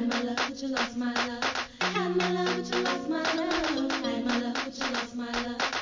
Had my love, but you lost my love. Had my love, but you lost my love. Had my love, but you lost my love.